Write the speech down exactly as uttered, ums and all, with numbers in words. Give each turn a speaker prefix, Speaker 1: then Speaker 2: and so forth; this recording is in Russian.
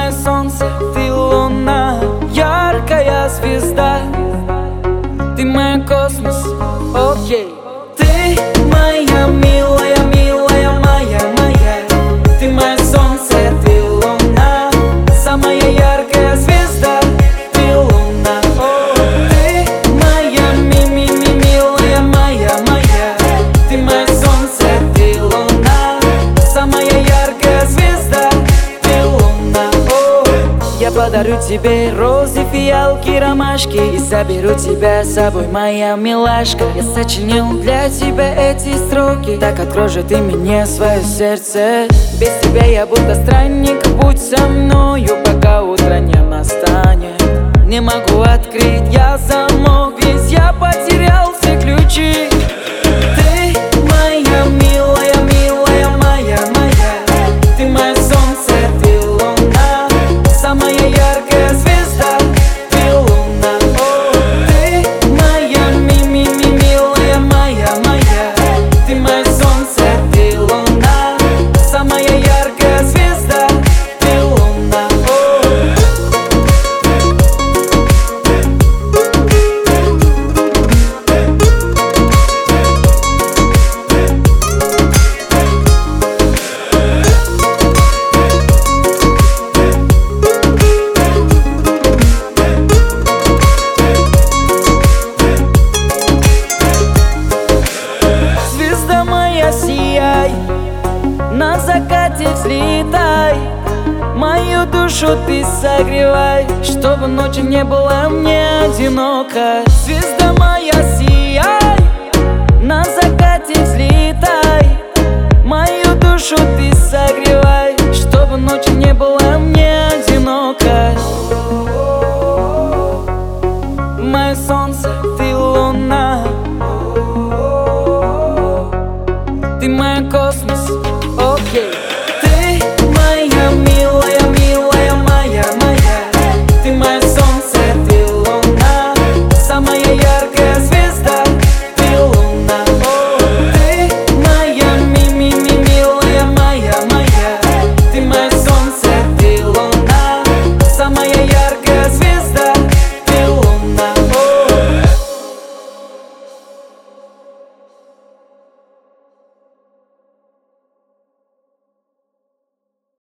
Speaker 1: мое солнце, ты луна, яркая звезда. Ты мой космос, окей. Ты моя милая, милая, моя, моя. Ты мое солнце, ты луна, самая яркая звезда. Ты луна, о, ты моя ми-ми-ми, милая, моя, моя. Ты мое солнце, ты луна, самая яркая звезда. Ты луна, о. Я подарю тебе розы, фиалки, ромашки и заберу тебя с собой, моя милашка. Я сочинил для тебя эти строки, так открой же ты мне свое сердце. Без тебя я будто странник, будь со мною, пока утро не настанет. Не могу открыть я замок, ведь я потерял все ключи. Ты моя милая, милая, моя, моя. Ты мое солнце, ты луна, самая яркая звезда. Ты луна, о, ты моя ми-ми-ми, милая, моя, моя. Ты мое солнце, ты луна, самая яркая звезда. Ты луна, о. Звезда моя, сияй, на закате взлетай, мою душу ты согревай, чтобы ночью не было мне одиноко. Звезда моя, сияй, на закате взлетай, мою душу ты согревай, чтобы ночью не было мне